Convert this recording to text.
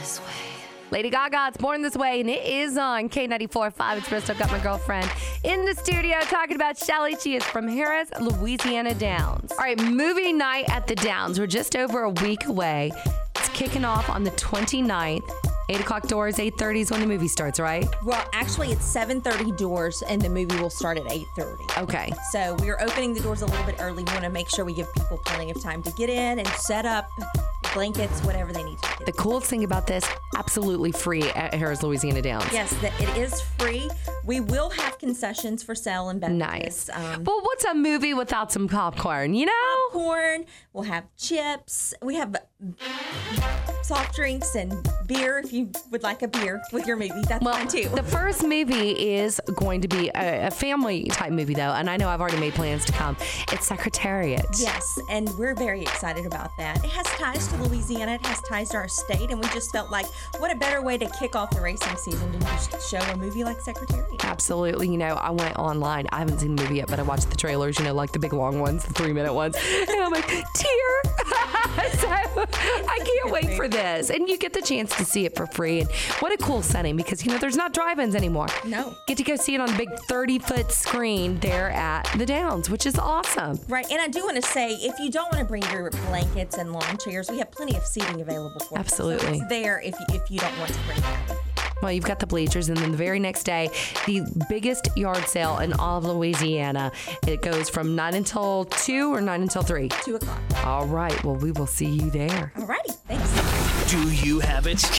Lady Gaga, it's Born This Way, and it is on K94.5. It's Bristol. Got my girlfriend in the studio talking about Shelly. She is from Harris, Louisiana Downs. All right, movie night at the Downs. We're just over a week away. It's kicking off on the 29th. 8 o'clock doors, 8:30 is when the movie starts, right? Well, actually, it's 7:30 doors, and the movie will start at 8:30. Okay. So we're opening the doors a little bit early. We want to make sure we give people plenty of time to get in and set up blankets, whatever they need to do. The coolest thing about this, absolutely free at Harris, Louisiana Downs. Yes, it is free. We will have concessions for sale and beverages. Nice. Well, what's a movie without some popcorn, you know? Popcorn. We'll have chips. We have soft drinks and beer if you would like a beer with your movie. That's fine too. The first movie is going to be a family type movie, though, and I know I've already made plans to come. It's Secretariat. Yes, and we're very excited about that. It has ties to Louisiana. It has ties to our state, and we just felt like what a better way to kick off the racing season than just show a movie like Secretariat. Absolutely. You know, I went online. I haven't seen the movie yet, but I watched the trailers, you know, like the big long ones, the 3-minute ones. And I'm like, tear. So I can't wait for this. And you get the chance to see it for free. And what a cool setting because, you know, there's not drive-ins anymore. No. Get to go see it on the big 30-foot screen there at the Downs, which is awesome. Right. And I do want to say, if you don't want to bring your blankets and lawn chairs, we have plenty of seating available for you. Absolutely. So it's there if you don't want to bring that. Well, you've got the bleachers, and then the very next day, the biggest yard sale in all of Louisiana. It goes from 9 until 2 or 9 until 3? 2 o'clock. All right. Well, we will see you there. All righty. Thanks. Do you have it?